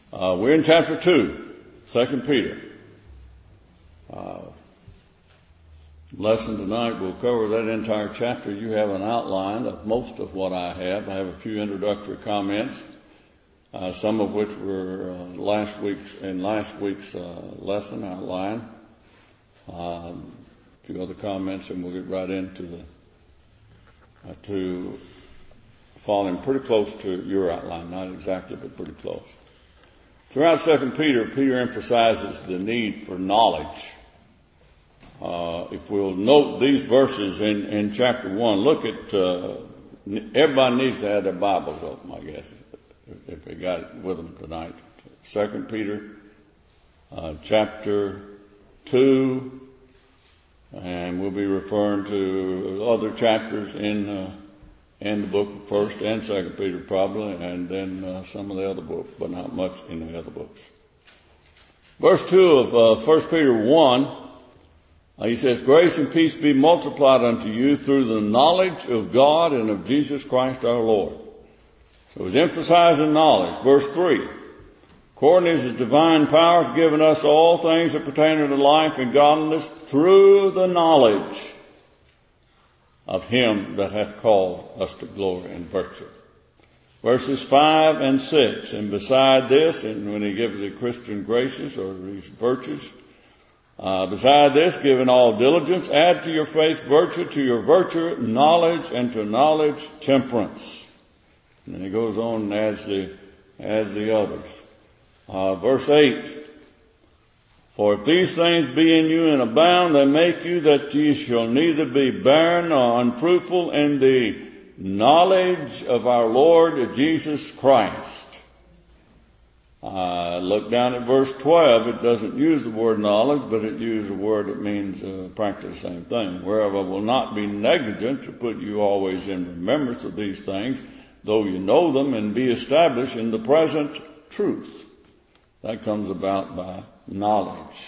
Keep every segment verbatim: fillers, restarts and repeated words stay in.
Uh, we're in chapter two, Second Peter. Uh, lesson tonight, we'll cover that entire chapter. You have an outline of most of what I have. I have a few introductory comments, uh, some of which were uh, last week's in last week's uh, lesson outline. Um, a few other comments, and we'll get right into the uh, to falling pretty close to your outline, not exactly, but pretty close. Throughout Second Peter, Peter emphasizes the need for knowledge. Uh, if we'll note these verses in, in chapter one, look at, uh, everybody needs to have their Bibles open, I guess, if they got it with them tonight. Second Peter, uh, chapter two, and we'll be referring to other chapters in, uh, in the book of First and Second Peter probably, and then uh, some of the other books, but not much in the other books. Verse two of uh, First Peter one, uh, he says, "Grace and peace be multiplied unto you through the knowledge of God and of Jesus Christ our Lord." So he's emphasizing knowledge. Verse three, "According as his divine power hath given us all things that pertain to life and godliness through the knowledge of him that hath called us to glory and virtue." Verses five and six, "And beside this," and when he gives the Christian graces or these virtues, uh, "beside this, giving all diligence, add to your faith virtue, to your virtue knowledge, and to knowledge temperance." And then he goes on and adds the, adds the others. Uh, verse eight, "For if these things be in you and abound, they make you that ye shall neither be barren nor unfruitful in the knowledge of our Lord Jesus Christ." Uh, look down at verse twelve. It doesn't use the word knowledge, but it uses a word that means uh, practically the same thing. "Whereof I will not be negligent to put you always in remembrance of these things, though you know them, and be established in the present truth." That comes about by knowledge.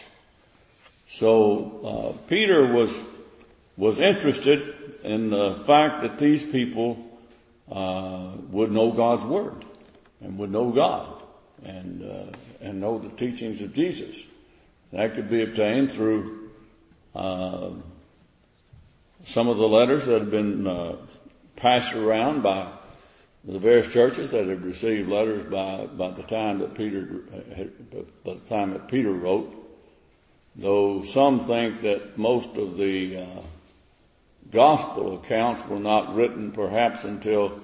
So uh, Peter was was interested in the fact that these people uh, would know God's word and would know God and uh, and know the teachings of Jesus. That could be obtained through uh, some of the letters that have been uh, passed around by the various churches that had received letters by, by the time that Peter, by the time that Peter wrote. Though some think that most of the uh, gospel accounts were not written perhaps until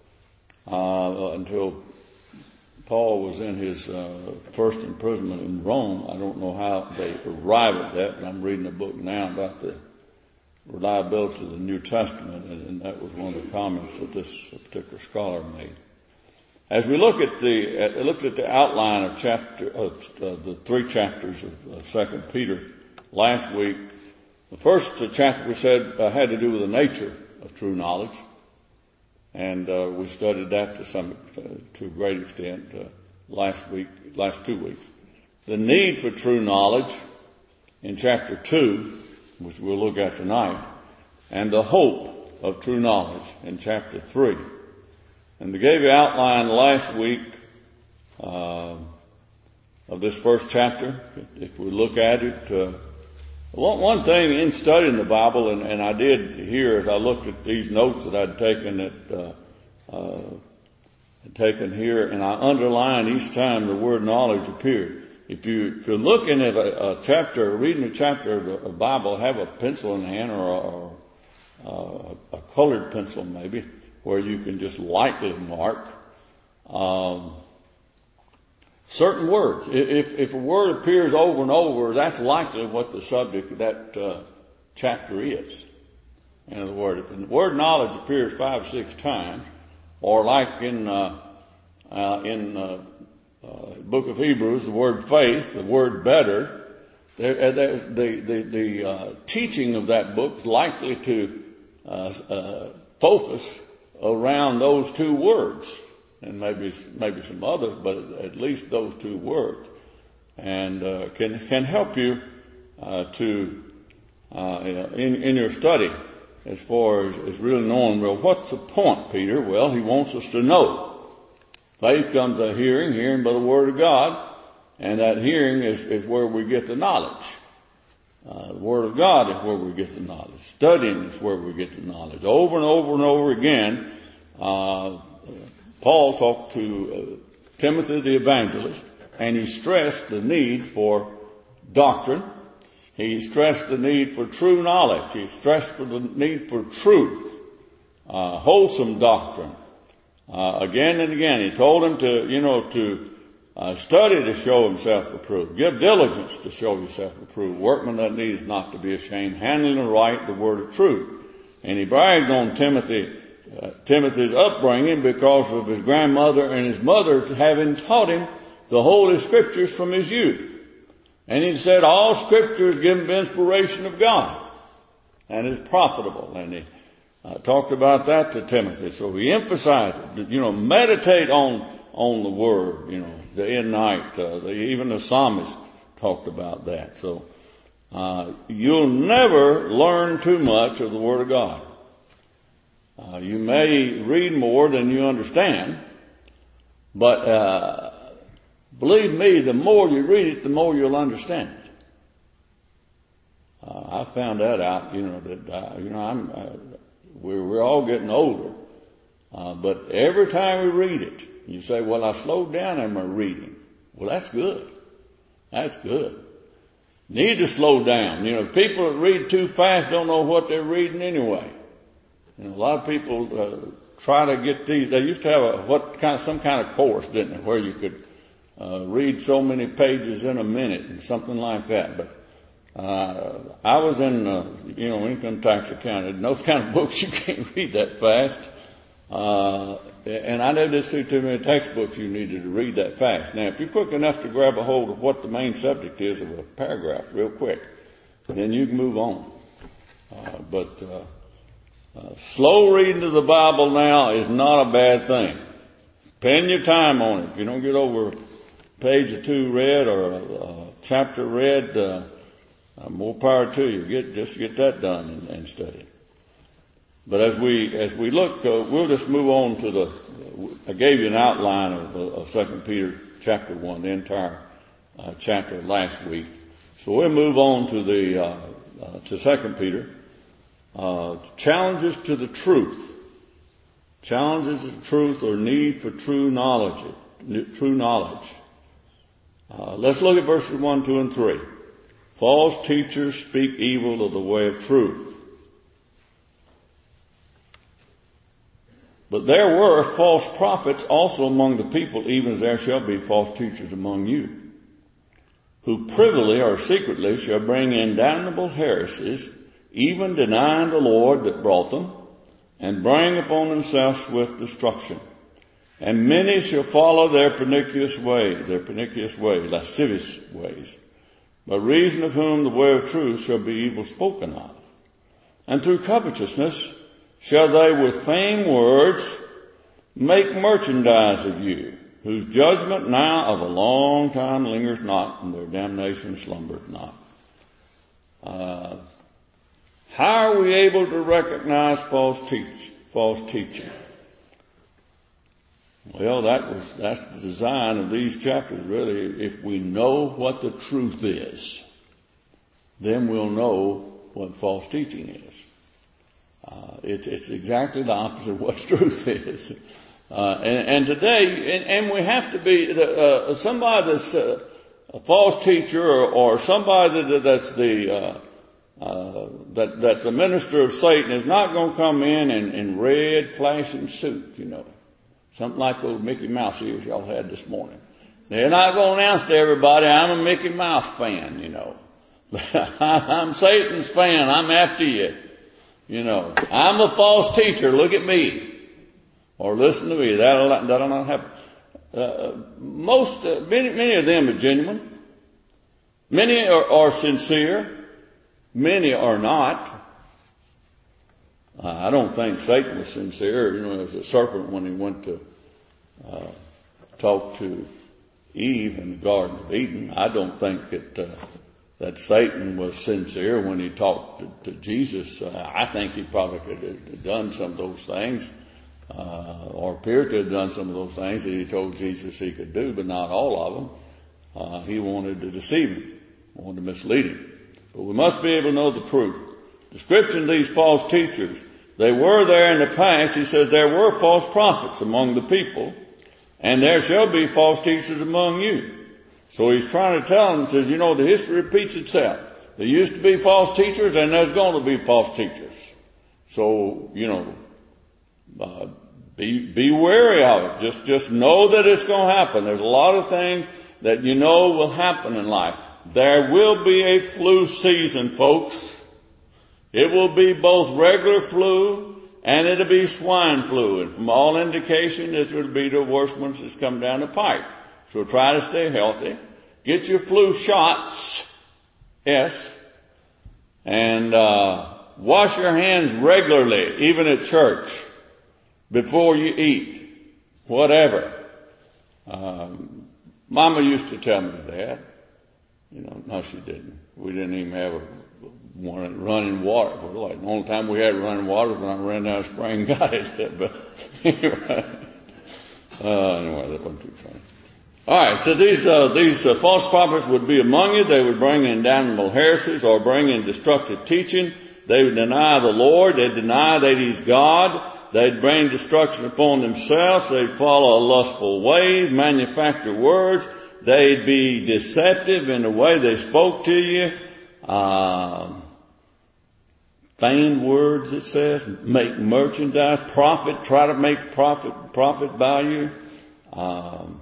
uh, until Paul was in his uh, first imprisonment in Rome. I don't know how they arrived at that, but I'm reading a book now about the reliability of the New Testament, and that was one of the comments that this particular scholar made. As we look at the uh, looked at the outline of chapter of uh, the three chapters of, of Second Peter last week, the first chapter we said uh, had to do with the nature of true knowledge, and uh, we studied that to some uh, to a great extent uh, last week, last two weeks. The need for true knowledge in chapter two, which we'll look at tonight, and the hope of true knowledge in chapter three. And we gave you an outline last week uh, of this first chapter. If we look at it, uh, one, one thing in studying the Bible, and, and I did here as I looked at these notes that I'd taken at, uh, uh, taken here, and I underlined each time the word knowledge appeared. If you, if you're looking at a, a chapter, reading a chapter of the Bible, have a pencil in hand or, or uh, a colored pencil maybe, where you can just lightly mark um, certain words. If, if a word appears over and over, that's likely what the subject of that uh, chapter is. In other words, if the word knowledge appears five or six times, or like in uh, uh, in uh, Uh, book of Hebrews, the word faith, the word better, there, there, the the, the uh, teaching of that book is likely to uh, uh, focus around those two words, and maybe maybe some others, but at least those two words, and uh, can can help you uh, to uh, in in your study as far as, as really knowing, well, what's the point, Peter? Well, he wants us to know. Faith comes by hearing, hearing by the Word of God, and that hearing is, is where we get the knowledge. Uh, the Word of God is where we get the knowledge. Studying is where we get the knowledge. Over and over and over again, uh, Paul talked to uh, Timothy the evangelist, and he stressed the need for doctrine. He stressed the need for true knowledge. He stressed for the need for truth, uh, wholesome doctrine. Uh, again and again, he told him to, you know, to uh, study to show himself approved. Give diligence to show yourself approved. Workman that needs not to be ashamed, handling aright the word of truth. And he bragged on Timothy, uh, Timothy's upbringing because of his grandmother and his mother having taught him the Holy Scriptures from his youth. And he said, all Scripture is given by inspiration of God and is profitable. And he uh, talked about that to Timothy. So he emphasized it. You know, meditate on on the Word, you know, day and night. Uh, the, even the psalmist talked about that. So uh, you'll never learn too much of the Word of God. Uh, you may read more than you understand, but uh believe me, the more you read it, the more you'll understand it. Uh, I found that out, you know, that, uh, you know, I'm, uh, we're, we're all getting older. Uh, but every time we read it, you say, well, I slowed down in my reading. Well, that's good. That's good. Need to slow down. You know, people that read too fast don't know what they're reading anyway. You know, a lot of people, uh, try to get these, they used to have a, what kind of, some kind of course, didn't they, where you could, Uh, read so many pages in a minute and something like that. But uh, I was in, uh, you know, income tax accounting. Those kind of books you can't read that fast. Uh, and I never did see too many textbooks you needed to read that fast. Now, if you're quick enough to grab a hold of what the main subject is of a paragraph real quick, then you can move on. Uh, but uh, uh, slow reading of the Bible now is not a bad thing. Spend your time on it. If you don't get over page or two read or a, a chapter read, uh, uh, more power to you. Get just get that done and, and study. But as we as we look, uh, we'll just move on to the. I gave you an outline of, of Second Peter chapter one, the entire uh, chapter last week. So we'll move on to the uh, uh, to Second Peter. Uh, challenges to the truth. Challenges to the truth or need for true knowledge. True knowledge. Uh, let's look at verses one, two, and three. False teachers speak evil of the way of truth. But there were false prophets also among the people, even as there shall be false teachers among you, who privily or secretly shall bring in damnable heresies, even denying the Lord that brought them, and bring upon themselves swift destruction. And many shall follow their pernicious ways, their pernicious ways, lascivious ways, by reason of whom the way of truth shall be evil spoken of. And through covetousness shall they with vain words make merchandise of you, whose judgment now of a long time lingers not, and their damnation slumbers not. Uh, how are we able to recognize false teach, false teaching? Well, that was, that's the design of these chapters, really. If we know what the truth is, then we'll know what false teaching is. Uh, it, it's exactly the opposite of what truth is. Uh, and, and today, and, and we have to be, uh, somebody that's uh, a false teacher or, or somebody that, that's the, uh, uh, that, that's a minister of Satan is not going to come in in, in red flashing suit, you know. Something like those Mickey Mouse ears y'all had this morning. They're not going to announce to everybody, I'm a Mickey Mouse fan, you know. I'm Satan's fan. I'm after you. You know, I'm a false teacher. Look at me. Or listen to me. That'll, that'll not happen. Uh, most, uh, many, many of them are genuine. Many are, are sincere. Many are not. Uh, I don't think Satan was sincere. You know, as a serpent when he went to uh, talk to Eve in the Garden of Eden. I don't think that uh, that Satan was sincere when he talked to, to Jesus. Uh, I think he probably could have done some of those things. uh, or appeared to have done some of those things that he told Jesus he could do, but not all of them. Uh, he wanted to deceive him, wanted to mislead him. But we must be able to know the truth. Description of these false teachers. They were there in the past. He says there were false prophets among the people, and there shall be false teachers among you. So he's trying to tell them, he says, you know, the history repeats itself. There used to be false teachers, and there's going to be false teachers. So, you know, uh, be, be wary of it. Just, just know that it's going to happen. There's a lot of things that you know will happen in life. There will be a flu season, folks. It will be both regular flu and it'll be swine flu. And from all indication, this will be the worst ones that's come down the pipe. So try to stay healthy. Get your flu shots. Yes. And, uh, wash your hands regularly, even at church, before you eat. Whatever. Um, Mama used to tell me that. You know, no, she didn't. We didn't even have a one running water. Like the only time we had running water was when I ran down the spring and got it. But anyway, uh, anyway, that wasn't too funny. All right, so these uh, these uh, false prophets would be among you. They would bring in damnable heresies or bring in destructive teaching. They would deny the Lord. They'd deny that He's God. They'd bring destruction upon themselves. They'd follow lustful ways, manufacture words. They'd be deceptive in the way they spoke to you. Uh, feigned words, it says. Make merchandise. Profit. Try to make profit, profit value. Um,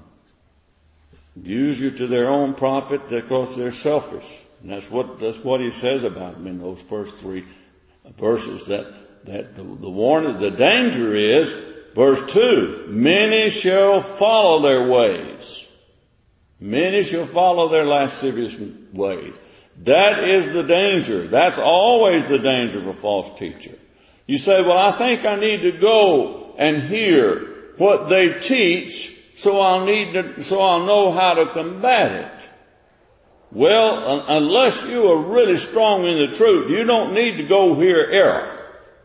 use you to their own profit because they're selfish. And that's what, that's what he says about them in those first three verses. That, that the, the warning, the danger is, verse two, many shall follow their ways. Many shall follow their lascivious ways. That is the danger. That's always the danger of a false teacher. You say, well, I think I need to go and hear what they teach so I'll need to, so I'll know how to combat it. Well, un- unless you are really strong in the truth, you don't need to go hear error.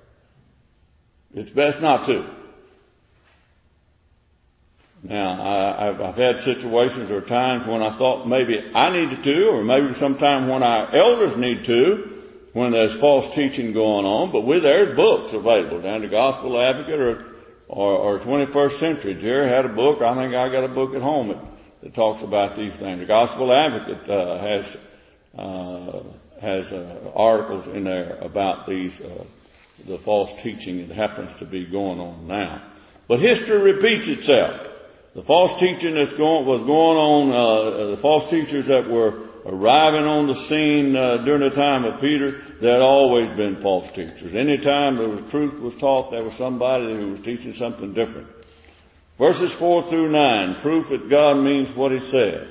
It's best not to. Now, I, I've, I've had situations or times when I thought maybe I needed to, or maybe sometime when our elders need to, when there's false teaching going on. But with there's books available down to Gospel Advocate or, or, or twenty-first Century. Jerry had a book. I think I got a book at home that, that talks about these things. The Gospel Advocate uh, has uh, has uh, articles in there about these uh, the false teaching that happens to be going on now. But history repeats itself. The false teaching that's going, was going on, uh, the false teachers that were arriving on the scene, uh, during the time of Peter, there had always been false teachers. Anytime there was truth was taught, there was somebody who was teaching something different. Verses four through nine, proof that God means what He says.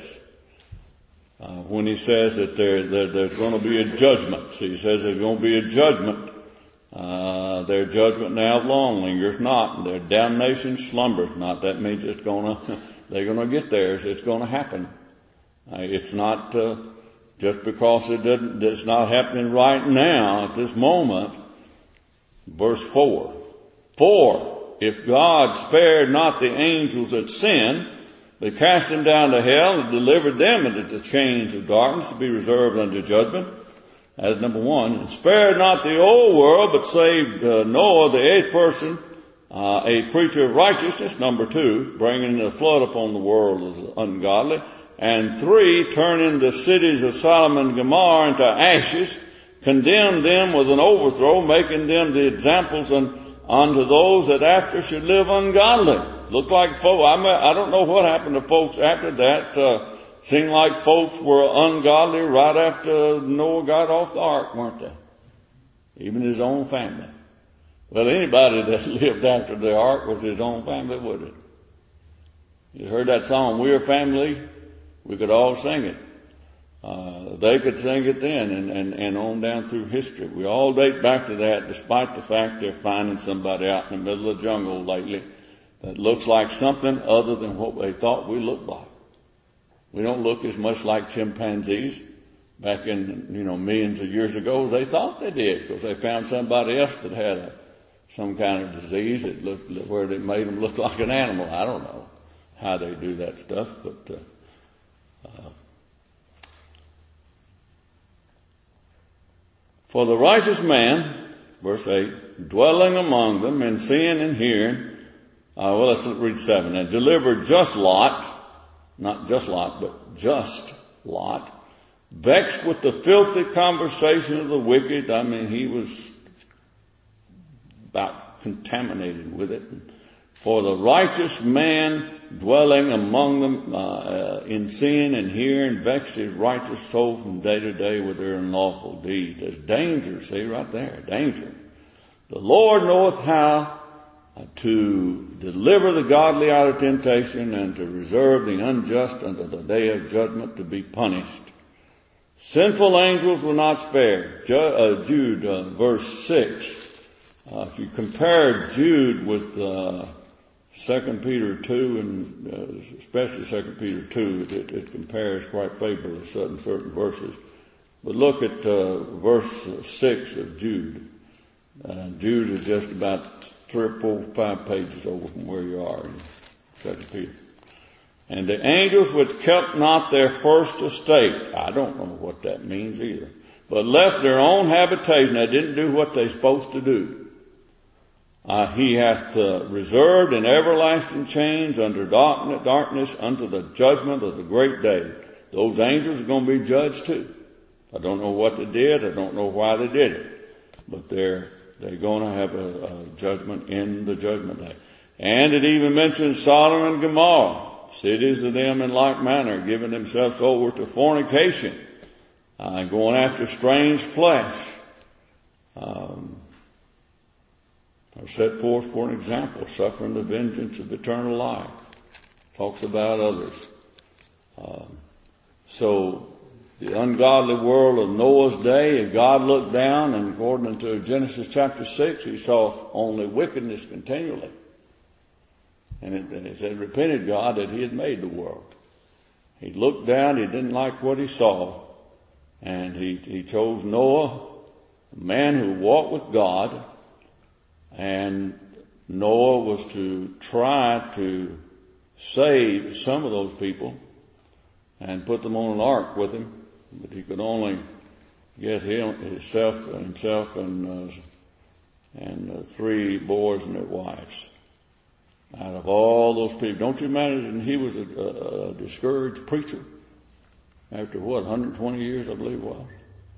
Uh, when He says that there, there, there's going to be a judgment. So He says there's going to be a judgment. Uh, their judgment now long lingers not, and their damnation slumbers not. That means it's gonna, they're gonna get theirs. It's gonna happen. Uh, it's not, uh, just because it doesn't, it's not happening right now at this moment. Verse four. For, if God spared not the angels that sinned, but cast them down to hell and delivered them into the chains of darkness to be reserved unto judgment, as number one, and spared not the old world, but saved uh, Noah, the eighth person, uh, a preacher of righteousness, number two, bringing the flood upon the world as ungodly, and three, turning the cities of Sodom and Gomorrah into ashes, condemned them with an overthrow, making them the examples un, unto those that after should live ungodly. Look like folks, I, mean, I don't know what happened to folks after that. Uh, Seemed like folks were ungodly right after Noah got off the ark, weren't they? Even his own family. Well, anybody that lived after the ark was his own family, would it? You heard that song, We're Family? We could all sing it. Uh, they could sing it then and, and, and on down through history. We all date back to that, despite the fact they're finding somebody out in the middle of the jungle lately that looks like something other than what they thought we looked like. We don't look as much like chimpanzees back in, you know, millions of years ago as they thought they did, because they found somebody else that had a, some kind of disease that looked, where they made them look like an animal. I don't know how they do that stuff, but uh, uh, for the righteous man, verse eight, dwelling among them and seeing and hearing, uh, well, let's read seven, and delivered just Lot, not just Lot, but just Lot, vexed with the filthy conversation of the wicked. I mean, he was about contaminated with it. For the righteous man dwelling among them uh, uh, in seeing and hearing vexed his righteous soul from day to day with their unlawful deeds. There's danger, see right there, danger. The Lord knoweth how to deliver the godly out of temptation and to reserve the unjust unto the day of judgment to be punished. Sinful angels will not spare. Jude, uh, verse six. Uh, if you compare Jude with uh, Second Peter two, and uh, especially Second Peter two, it, it compares quite favorably to certain, certain verses. But look at uh, verse six of Jude. Uh, Jude is just about three or four, five pages over from where you are in Second Peter. And the angels which kept not their first estate, I don't know what that means either, but left their own habitation. They didn't do what they're supposed to do. Uh, he hath uh, reserved in everlasting chains under darkness, darkness unto the judgment of the great day. Those angels are going to be judged too. I don't know what they did. I don't know why they did it, but they're they're going to have a, a judgment in the judgment day. And it even mentions Sodom and Gomorrah, cities of them in like manner, giving themselves over to fornication, uh, going after strange flesh. Um, are set forth for an example, suffering the vengeance of eternal life. Talks about others. Um, so the ungodly world of Noah's day, God looked down, and according to Genesis chapter six, he saw only wickedness continually. And it, and it said, repented God that he had made the world. He looked down, he didn't like what he saw, and he, he chose Noah, a man who walked with God, and Noah was to try to save some of those people and put them on an ark with him, but he could only get him, himself, himself and uh, and uh, three boys and their wives out of all those people. Don't you imagine he was a, a, a discouraged preacher after what, one hundred twenty years, I believe it was.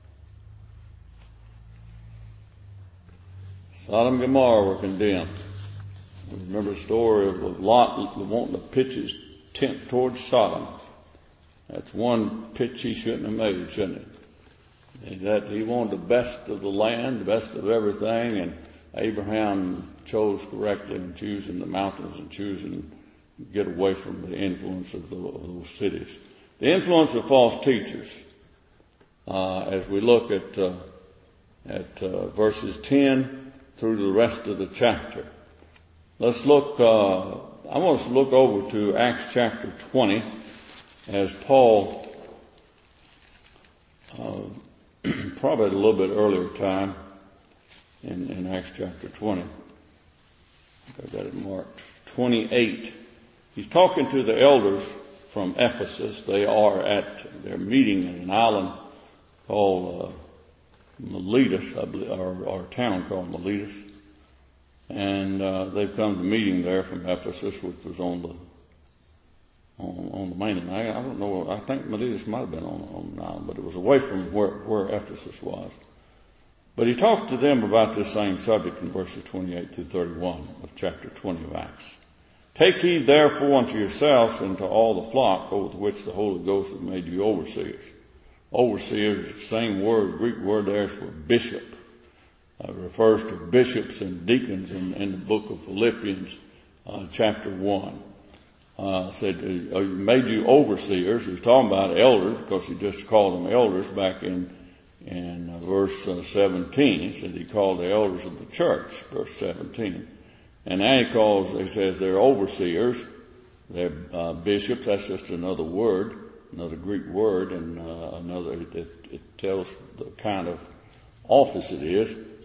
Sodom and Gomorrah were condemned. We remember the story of Lot wanting to pitch his tent towards Sodom. That's one pitch he shouldn't have made, shouldn't he? And that he wanted the best of the land, the best of everything, and Abraham chose correctly in choosing the mountains and choosing to get away from the influence of, the, of those cities. The influence of false teachers. Uh, as we look at uh, at uh, verses ten through the rest of the chapter. Let's look, uh, I want us to look over to Acts chapter twenty as Paul, uh, probably at a little bit earlier time in, in Acts chapter twenty. I got it marked. twenty-eight. He's talking to the elders from Ephesus. They are at their meeting in an island called, uh, Miletus, I believe, or, or a town called Miletus, and uh, they've come to meeting there from Ephesus, which was on the on, on the mainland. I, I don't know. I think Miletus might have been on, on the island, but it was away from where, where Ephesus was. But he talked to them about this same subject in verses twenty-eight through thirty-one of chapter twenty of Acts. Take heed therefore unto yourselves and to all the flock over which the Holy Ghost has made you overseers. Overseer is the same word, Greek word there is for bishop. Uh, it refers to bishops and deacons in, in the book of Philippians, uh, chapter one. Uh, said, uh, made you overseers. He's talking about elders because he just called them elders back in, in uh, verse uh, seventeen. He said he called the elders of the church, verse seventeen. And now he calls, he says they're overseers. They're uh, bishops. That's just another word. Another Greek word, and uh, another, it, it tells the kind of office it is.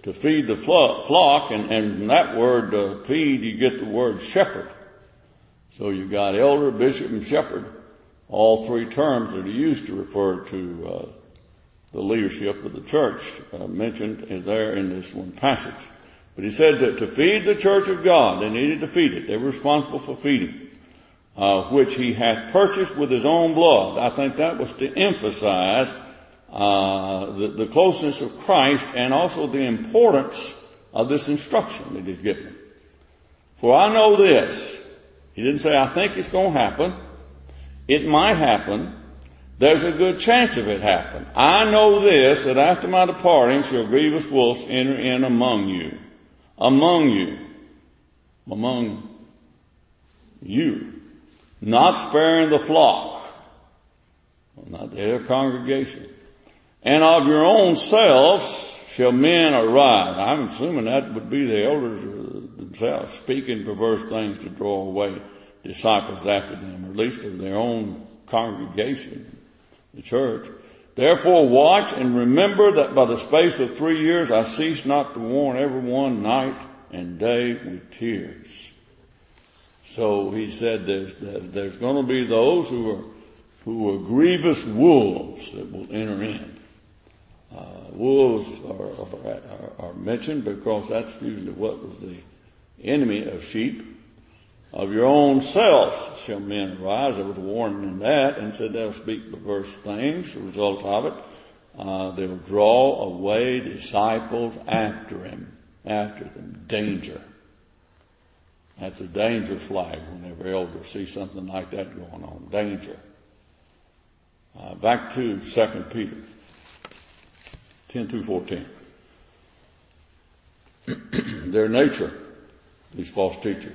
to feed the flock, and, and from that word uh, feed, you get the word shepherd. So you got elder, bishop, and shepherd, all three terms that are used to refer to uh, the leadership of the church uh, mentioned is there in this one passage. But he said that to feed the church of God, they needed to feed it. They were responsible for feeding, uh, which he hath purchased with his own blood. I think that was to emphasize uh, the, the closeness of Christ and also the importance of this instruction that he's given. For I know this. He didn't say, I think it's going to happen. It might happen. There's a good chance of it happening. I know this, that after my departing shall grievous wolves enter in among you. Among you. Among you. Not sparing the flock. Well, not their congregation. And of your own selves shall men arise. I'm assuming that would be the elders themselves speaking perverse things to draw away disciples after them, or at least of their own congregation, the church. Therefore watch and remember that by the space of three years I cease not to warn everyone night and day with tears. So he said there's, there's going to be those who are, who are grievous wolves that will enter in. Uh, wolves are, are, are mentioned because that's usually what was the enemy of sheep. Of your own selves shall men arise. There was a warning in that, and said they'll speak perverse things. As a result of it, uh, they'll draw away disciples after him, after them. Danger. That's a danger flag whenever elders see something like that going on. Danger. Uh, back to Second Peter ten through fourteen. Their nature, these false teachers.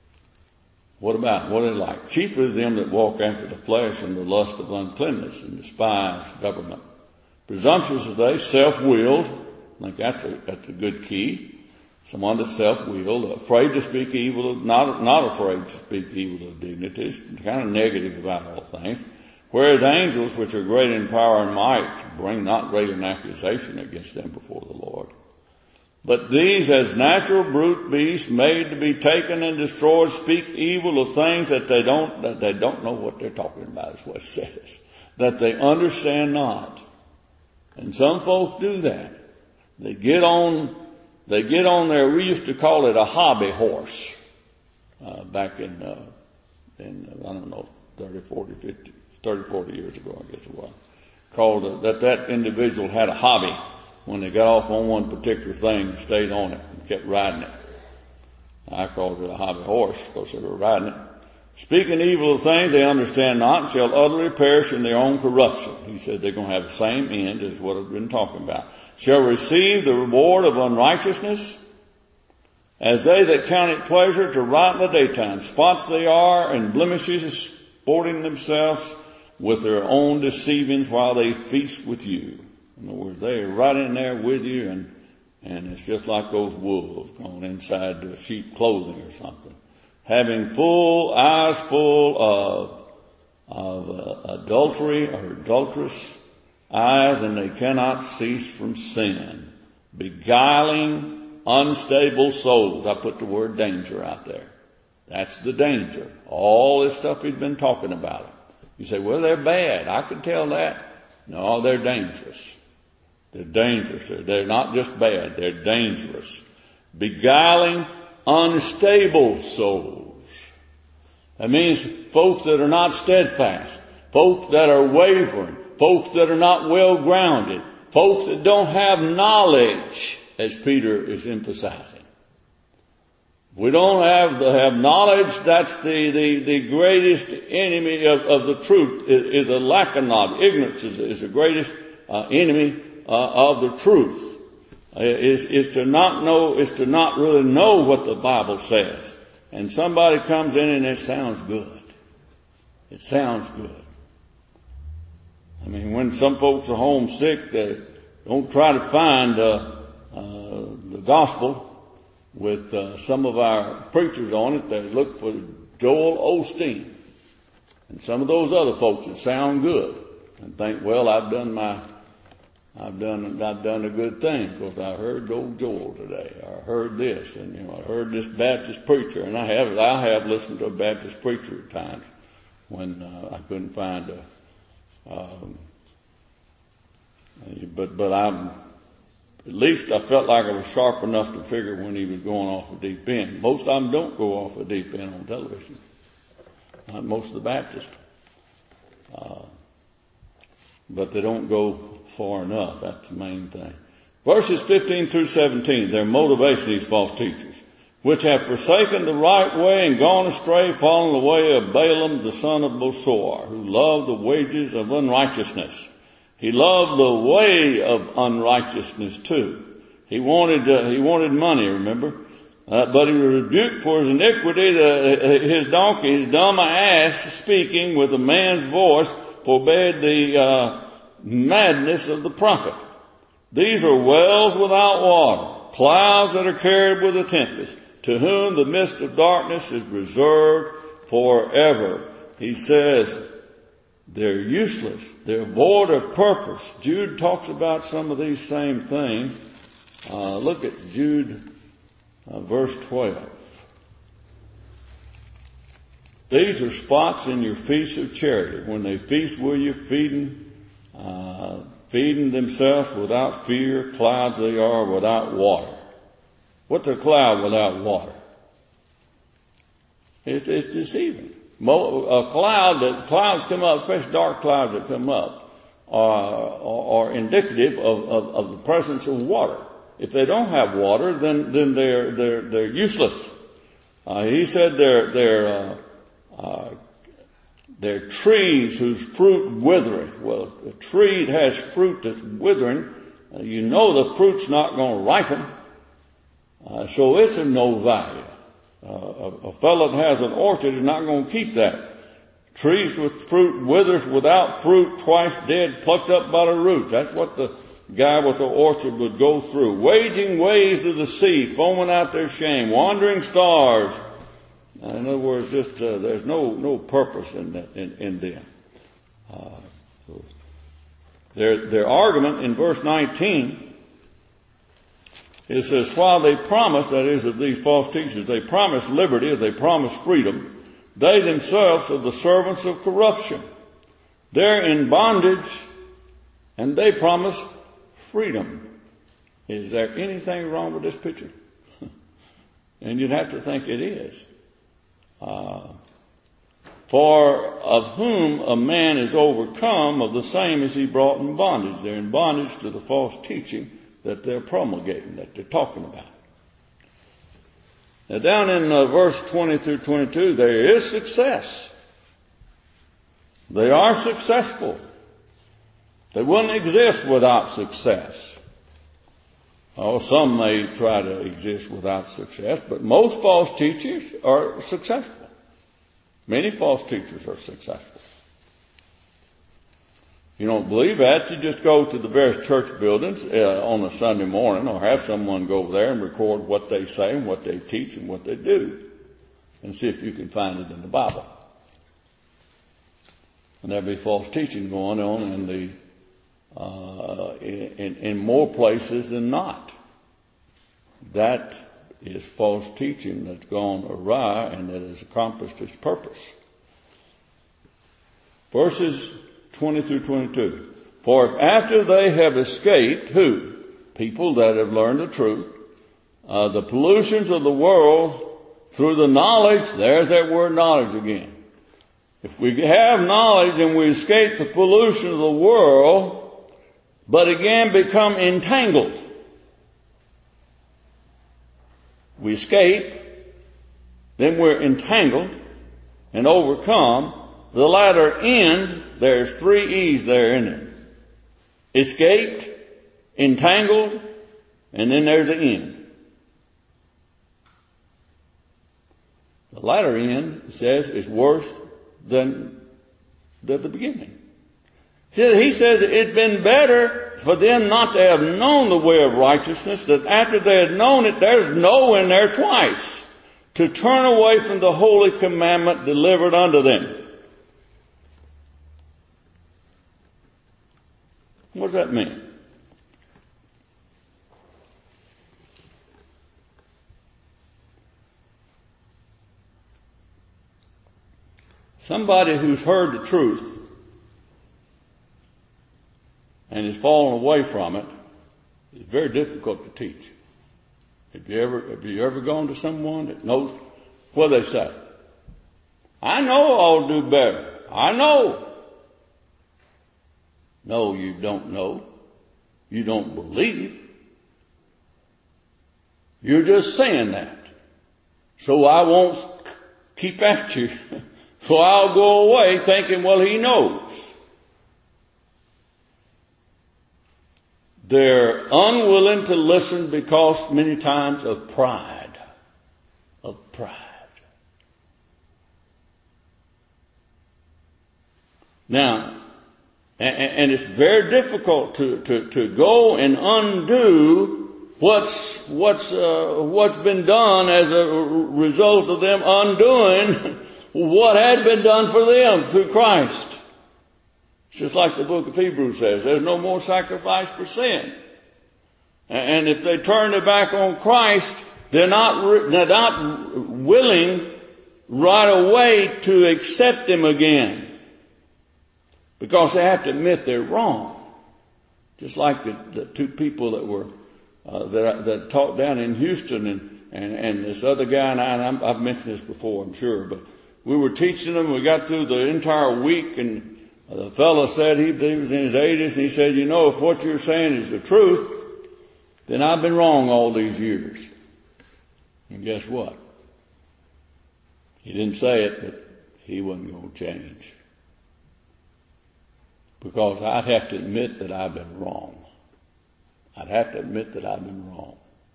What about, what are they like? Chiefly them that walk after the flesh and the lust of uncleanness and despise government. Presumptuous are they, self-willed. I think that's a, that's a good key. Someone that's self-willed, afraid to speak evil, not, not afraid to speak evil of dignities, kind of negative about all things. Whereas angels, which are great in power and might, bring not great an accusation against them before the Lord. But these, as natural brute beasts, made to be taken and destroyed, speak evil of things that they don't, that they don't know what they're talking about, is what it says. That they understand not. And some folks do that. They get on, they get on their, we used to call it a hobby horse, uh, back in, uh, in, I don't know, thirty, forty, fifty, thirty, forty years ago, I guess it was. Called, uh, that that individual had a hobby. When they got off on one particular thing, stayed on it and kept riding it. I called it a hobby horse because they were riding it. Speaking evil of things they understand not, and shall utterly perish in their own corruption. He said they're going to have the same end as what I've been talking about. Shall receive the reward of unrighteousness, as they that count it pleasure to ride in the daytime. Spots they are, and blemishes, sporting themselves with their own deceivings while they feast with you. In other words, they're right in there with you, and and it's just like those wolves going inside the sheep clothing or something. Having full eyes full of of uh, adultery or adulterous eyes, and they cannot cease from sin. Beguiling unstable souls. I put the word danger out there. That's the danger. All this stuff he's been talking about. You say, well, they're bad. I can tell that. No, they're dangerous. They're dangerous. They're, they're not just bad. They're dangerous. Beguiling unstable souls. That means folks that are not steadfast. Folks that are wavering. Folks that are not well grounded. Folks that don't have knowledge, as Peter is emphasizing. If we don't have the, have knowledge, that's the, the, the greatest enemy of, of the truth, is, is a lack of knowledge. Ignorance is, is the greatest uh, enemy Uh, of the truth, uh, is, is to not know, is to not really know what the Bible says. And somebody comes in and it sounds good. It sounds good. I mean, when some folks are homesick, they don't try to find uh, uh, the gospel with uh, some of our preachers on it. They look for Joel Osteen and some of those other folks that sound good and think, well, I've done my I've done, I've done a good thing because I heard old Joel today. I heard this, and you know, I heard this Baptist preacher, and I have, I have listened to a Baptist preacher at times when uh, I couldn't find a, um, but, but I'm, at least I felt like I was sharp enough to figure when he was going off a deep end. Most of them don't go off a deep end on television. Not most of the Baptists. Uh, but they don't go far enough. That's the main thing. Verses fifteen through seventeen, their motivation, these false teachers, which have forsaken the right way and gone astray, following the way of Balaam the son of Bosor, who loved the wages of unrighteousness. He loved the way of unrighteousness too. He wanted, uh, he wanted money, remember? Uh, but he was rebuked for his iniquity. The, his donkey, his dumb ass, speaking with a man's voice, forbade the uh, madness of the prophet. These are wells without water, clouds that are carried with a tempest, to whom the mist of darkness is reserved forever. He says they're useless. They're void of purpose. Jude talks about some of these same things. Uh, look at Jude uh, verse twelve. These are spots in your feasts of charity. When they feast with you, feeding, uh, feeding themselves without fear, clouds they are without water. What's a cloud without water? It's, it's deceiving. A cloud that clouds come up, especially dark clouds that come up, are, are indicative of, of, of the presence of water. If they don't have water, then then they're they're they're useless. Uh, he said they're they're uh, uh, they're trees whose fruit withereth. Well, if a tree has fruit that's withering, uh, you know the fruit's not going to ripen, uh, so it's of no value. Uh, a, a fellow that has an orchard is not going to keep that. Trees with fruit withers without fruit, twice dead, plucked up by the root. That's what the guy with the orchard would go through. Waging waves of the sea, foaming out their shame, wandering stars. In other words, just uh, there's no no purpose in that, in, in them. Uh, so their their argument in verse nineteen. It says, while they promise, that is, of these false teachers, they promise liberty, they promise freedom, they themselves are the servants of corruption. They're in bondage, and they promise freedom. Is there anything wrong with this picture? And you'd have to think it is. Uh, for of whom a man is overcome, of the same is he brought in bondage. They're in bondage to the false teaching that they're promulgating, that they're talking about. Now down in uh, verse twenty through twenty-two, there is success. They are successful. They wouldn't exist without success. Oh, some may try to exist without success, but most false teachers are successful. Many false teachers are successful. You don't believe that, you just go to the various church buildings uh, on a Sunday morning, or have someone go over there and record what they say and what they teach and what they do, and see if you can find it in the Bible. And there'll be false teaching going on in the uh, in, in more places than not. That is false teaching that's gone awry and that has accomplished its purpose. Verses twenty through twenty-two. For if after they have escaped, who? People that have learned the truth, uh, the pollutions of the world through the knowledge, there's that word knowledge again. If we have knowledge and we escape the pollution of the world, but again become entangled. We escape, then we're entangled and overcome. The latter end, there's three E's there in it. Escaped, entangled, and then there's the end. The latter end, it says, is worse than, than the beginning. He says it'd been better for them not to have known the way of righteousness, that after they had known it, there's no in there twice, to turn away from the holy commandment delivered unto them. What does that mean? Somebody who's heard the truth and has fallen away from it is very difficult to teach. Have you ever, have you ever gone to someone that knows what they say? I know I'll do better. I know. No, you don't know. You don't believe. You're just saying that. So I won't keep at you. So I'll go away thinking, well, he knows. They're unwilling to listen because many times of pride. Of pride. Now, and it's very difficult to, to, to go and undo what's, what's, uh, what's been done as a result of them undoing what had been done for them through Christ. It's just like the book of Hebrews says, there's no more sacrifice for sin. And if they turn their back on Christ, they're not, they're not willing right away to accept Him again. Because they have to admit they're wrong. Just like the, the two people that were, uh, that, that taught down in Houston and, and, and this other guy, and I, I've mentioned this before, I'm sure, but we were teaching them, we got through the entire week, and the fellow said, he, he was in his eighties, and he said, you know, if what you're saying is the truth, then I've been wrong all these years. And guess what? He didn't say it, but he wasn't going to change. Because I'd have to admit that I've been wrong. I'd have to admit that I've been wrong.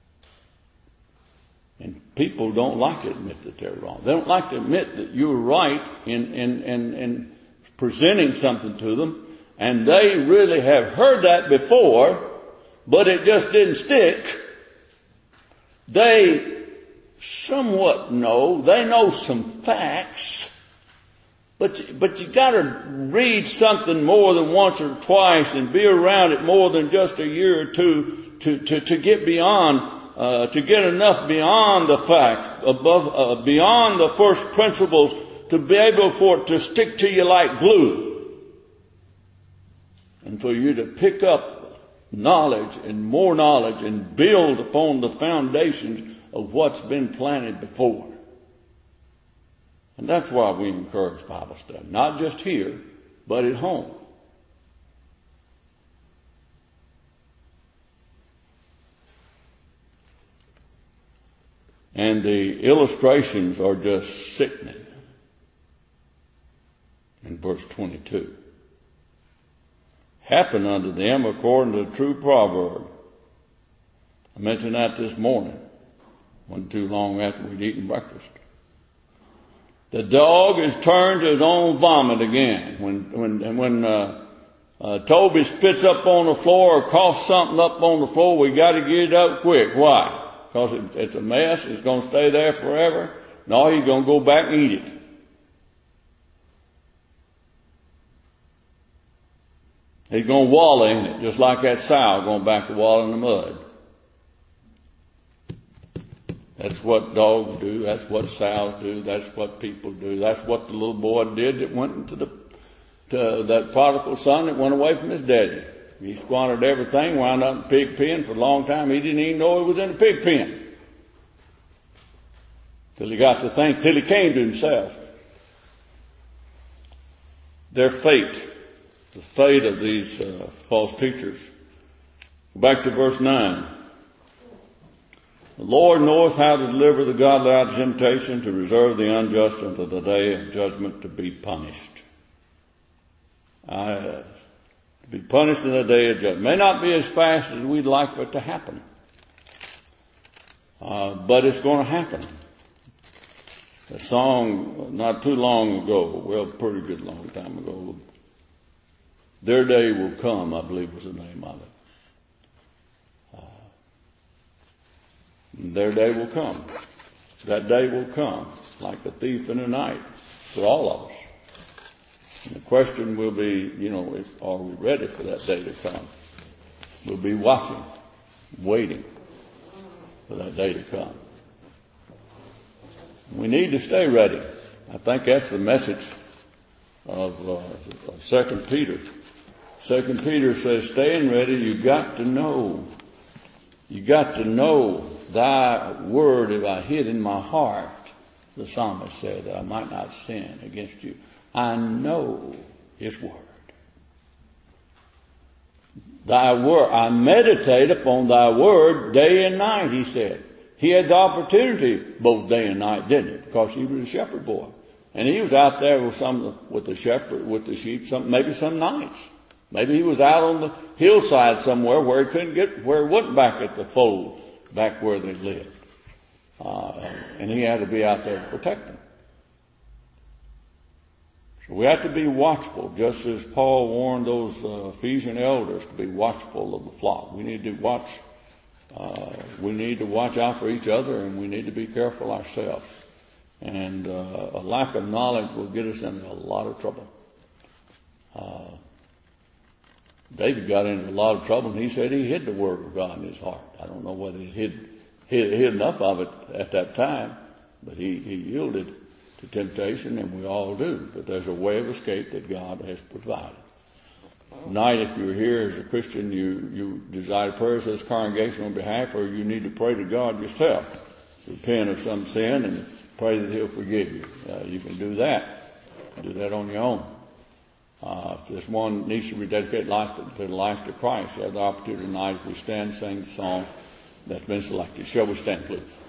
And people don't like to admit that they're wrong. They don't like to admit that you're right in, in, in, in presenting something to them. And they really have heard that before, but it just didn't stick. They somewhat know. They know some facts. But, but you gotta read something more than once or twice and be around it more than just a year or two to, to, to get beyond, uh, to get enough beyond the facts, above, uh, beyond the first principles to be able for it to stick to you like glue. And for you to pick up knowledge and more knowledge and build upon the foundations of what's been planted before. And that's why we encourage Bible study. Not just here, but at home. And the illustrations are just sickening. In verse twenty-two. Happen unto them according to the true proverb. I mentioned that this morning. Wasn't too long after we'd eaten breakfast. The dog is turned to his own vomit again. When, when, and when, uh, uh, Toby spits up on the floor or coughs something up on the floor, we gotta get it up quick. Why? Because it, it's a mess. It's gonna stay there forever. No, he's gonna go back and eat it. He's gonna wallow in it, just like that sow going back to wallow in the mud. That's what dogs do. That's what sows do. That's what people do. That's what the little boy did that went into the, to that prodigal son that went away from his daddy. He squandered everything, wound up in a pig pen for a long time. He didn't even know he was in a pig pen. Till he got to think, till he came to himself. Their fate, the fate of these uh, false teachers. Back to verse nine. The Lord knoweth how to deliver the godly out of temptation, to reserve the unjust unto the day of judgment to be punished. Uh, to be punished in the day of judgment. May not be as fast as we'd like for it to happen. Uh, but it's going to happen. The song not too long ago, well, pretty good long time ago, Their Day Will Come, I believe was the name of it. Their day will come. That day will come like a thief in the night for all of us. And the question will be, you know, if, are we ready for that day to come? We'll be watching, waiting for that day to come. We need to stay ready. I think that's the message of, uh, of Second Peter. Second Peter says, staying ready, you got to know. You got to know thy word have I hid in my heart, the psalmist said, that I might not sin against you. I know his word. Thy word, I meditate upon thy word day and night, he said. He had the opportunity both day and night, didn't he? Because he was a shepherd boy. And he was out there with some, with the shepherd, with the sheep, some, maybe some nights. Maybe he was out on the hillside somewhere where he couldn't get, where he wasn't back at the fold, back where they lived. Uh, and he had to be out there to protect them. So we have to be watchful, just as Paul warned those uh, Ephesian elders to be watchful of the flock. We need to watch, uh, we need to watch out for each other, and we need to be careful ourselves. And uh, a lack of knowledge will get us into a lot of trouble. Uh, David got into a lot of trouble, and he said he hid the word of God in his heart. I don't know whether he hid, hid, hid enough of it at that time, but he, he yielded to temptation, and we all do. But there's a way of escape that God has provided. Tonight, if you're here as a Christian, you, you desire prayers as a congregation on behalf, or you need to pray to God yourself. Repent of some sin and pray that He'll forgive you. Uh, you can do that. Do that on your own. Uh, if this one needs to rededicate life to, their life to Christ, you have the opportunity tonight as we stand and sing the song that's been selected. Shall we stand, please?